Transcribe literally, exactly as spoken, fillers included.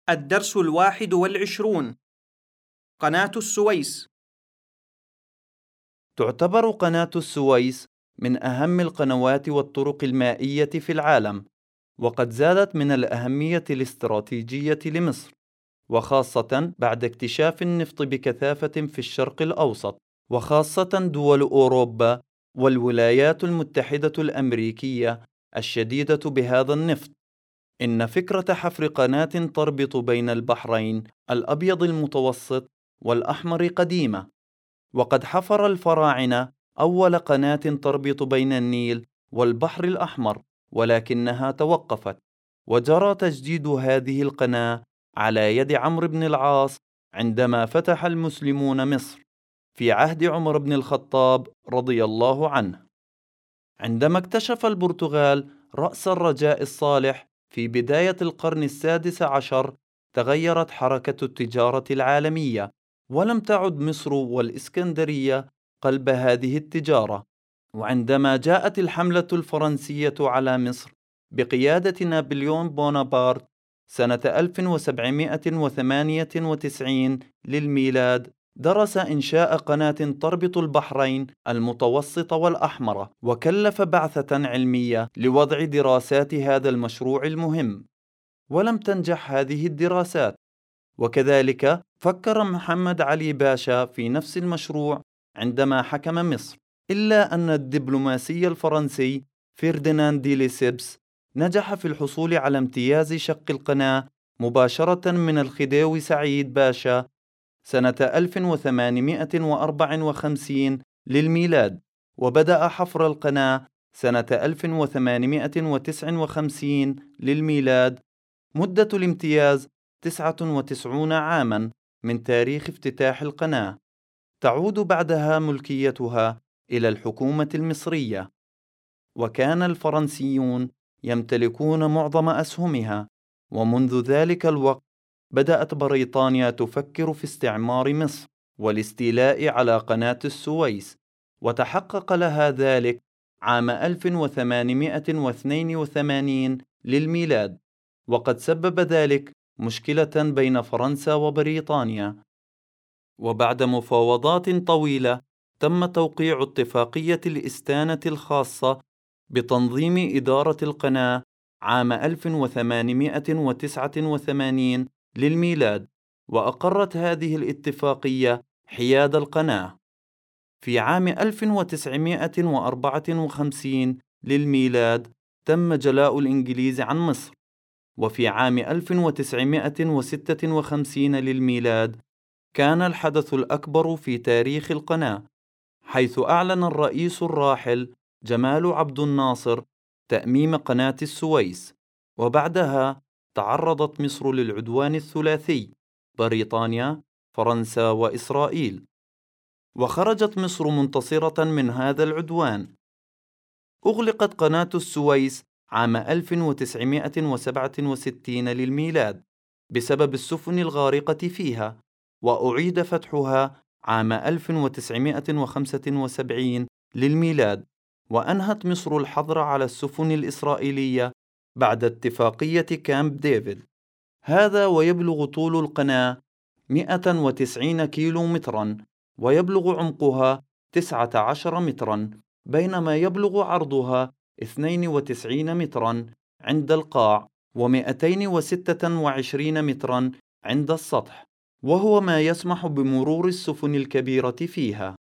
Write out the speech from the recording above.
الدرس الواحد والعشرون. قناة السويس. تعتبر قناة السويس من أهم القنوات والطرق المائية في العالم، وقد زادت من الأهمية الاستراتيجية لمصر، وخاصة بعد اكتشاف النفط بكثافة في الشرق الأوسط، وخاصة دول أوروبا والولايات المتحدة الأمريكية الشديدة بهذا النفط. إن فكرة حفر قناة تربط بين البحرين الأبيض المتوسط والأحمر قديمة، وقد حفر الفراعنة أول قناة تربط بين النيل والبحر الأحمر، ولكنها توقفت، وجرى تجديد هذه القناة على يد عمرو بن العاص عندما فتح المسلمون مصر في عهد عمر بن الخطاب رضي الله عنه. عندما اكتشف البرتغال رأس الرجاء الصالح في بداية القرن السادس عشر، تغيرت حركة التجارة العالمية، ولم تعد مصر والإسكندرية قلب هذه التجارة. وعندما جاءت الحملة الفرنسية على مصر بقيادة نابليون بونابرت سنة ألف وسبعمائة وثمانية وتسعين للميلاد، درس إنشاء قناة تربط البحرين المتوسط والأحمر، وكلف بعثة علمية لوضع دراسات هذا المشروع المهم، ولم تنجح هذه الدراسات. وكذلك فكر محمد علي باشا في نفس المشروع عندما حكم مصر، إلا أن الدبلوماسي الفرنسي فرديناند دي ليسيبس نجح في الحصول على امتياز شق القناة مباشرة من الخديوي سعيد باشا سنة ألف وثمانمائة وأربعة وخمسين للميلاد، وبدأ حفر القناة سنة ألف وثمانمائة وتسعة وخمسين للميلاد. مدة الامتياز تسعة وتسعين عاماً من تاريخ افتتاح القناة، تعود بعدها ملكيتها إلى الحكومة المصرية، وكان الفرنسيون يمتلكون معظم أسهمها. ومنذ ذلك الوقت بدأت بريطانيا تفكر في استعمار مصر والاستيلاء على قناة السويس، وتحقق لها ذلك عام ألف وثمانمائة واثنين وثمانين للميلاد، وقد سبب ذلك مشكلة بين فرنسا وبريطانيا. وبعد مفاوضات طويلة تم توقيع اتفاقية الاستانة الخاصة بتنظيم إدارة القناة عام ألف وثمانمائة وتسعة وثمانين للميلاد، وأقرت هذه الاتفاقية حياد القناة. في عام ألف وتسعمائة وأربعة وخمسين للميلاد تم جلاء الإنجليز عن مصر، وفي عام ألف وتسعمائة وستة وخمسين للميلاد كان الحدث الأكبر في تاريخ القناة، حيث أعلن الرئيس الراحل جمال عبد الناصر تأميم قناة السويس. وبعدها تعرضت مصر للعدوان الثلاثي، بريطانيا، فرنسا، وإسرائيل، وخرجت مصر منتصرة من هذا العدوان. أغلقت قناة السويس عام ألف وتسعمائة وسبعة وستين للميلاد بسبب السفن الغارقة فيها، وأعيد فتحها عام ألف وتسعمائة وخمسة وسبعين للميلاد، وأنهت مصر الحظر على السفن الإسرائيلية بعد اتفاقية كامب ديفيد. هذا ويبلغ طول القناة مئة وتسعين كيلو مترا، ويبلغ عمقها تسعة عشر مترا، بينما يبلغ عرضها اثنين وتسعين مترا عند القاع ومئتين وستة وعشرين مترا عند السطح، وهو ما يسمح بمرور السفن الكبيرة فيها.